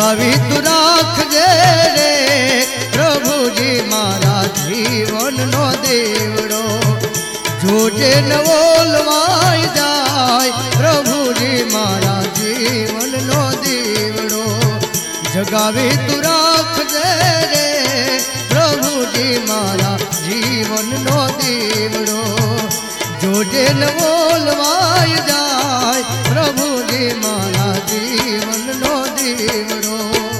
जगावी तू राखजे रे प्रभुजी मारा जीवन नो देवड़ो जोजे न ओलवाई जाय प्रभुजी मारा जीवन नो देवड़ो जगावी तू राखजे रे प्रभुजी मारा जीवन नो देवड़ो जोजे न ओलवाई जाय प्रभुजी मारा जीवन नो देवड़ो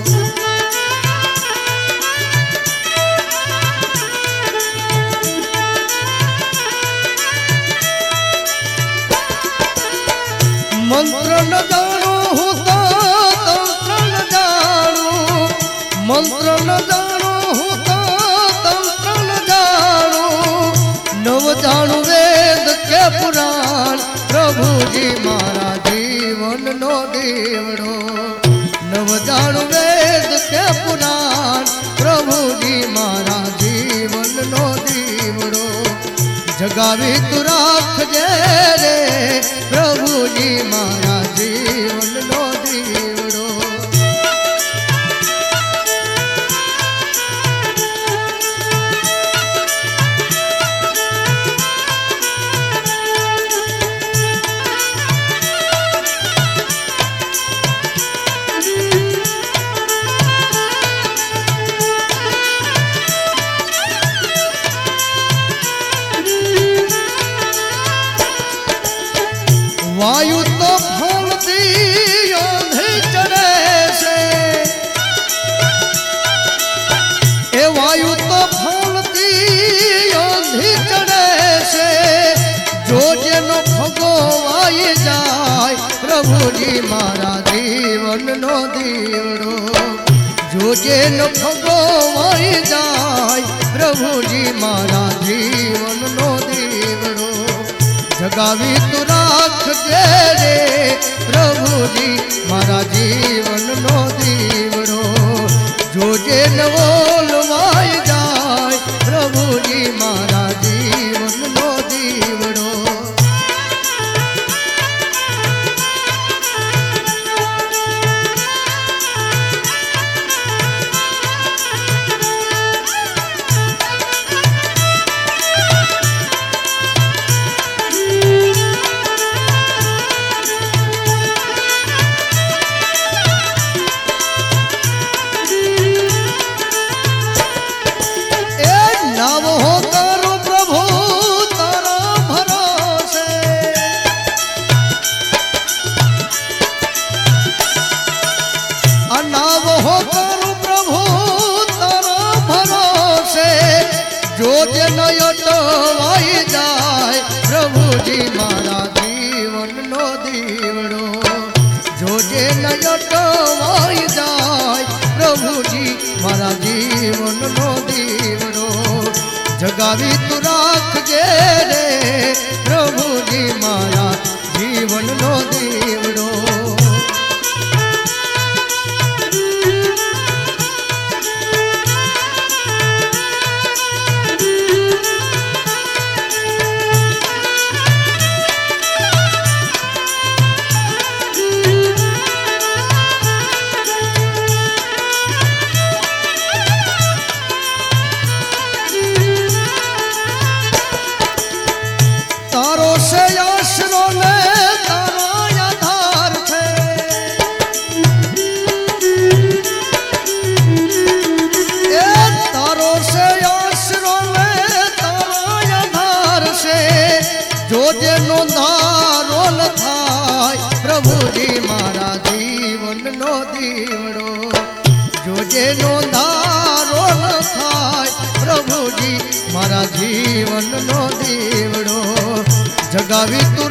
मंत्र न जानो हूँ तो तंत्र न जानो मंत्र न जानो हूँ तो तंत्र न जानो नव जानु वेद के पुराण प्रभुजी मारा जीवन नो देवड़ो नव जानु वेद के पुराण प्रभुजी मारा जीवन नो देवड़ो जगावी तू राखजे रे प्रभुजी मारा जीवन नो देवड़ो वायु तो फूलती आंधी चढ़े से ए वायु तो फूलती आंधी चढ़े से जो जन भगवाई जाय प्रभुजी मारा जीवन नो देवड़ो जो जन भगवाई जाय प्रभुजी मारा जीवन नो देवड़ो जगावी तू राखजे रे प्रभुजी मारा जीवन नो देवड़ो जोजे न ओलवाई जाय प्रभुजी मारा जीवन नो देवड़ो जो जन यटवाई जाय प्रभुजी मारा जीवन नो देवड़ो जो जन यटवाई जाय प्रभुजी मारा जीवन नो देवड़ो जगावी तू राखजे रे प्रभुजी मारा जीवन नो देवड़ो जो जनो धारोल थाय प्रभुजी मारा जीवन नो देवड़ो जो जनो धारोल थाय प्रभुजी मारा जीवन नो देवड़ो जगावी तू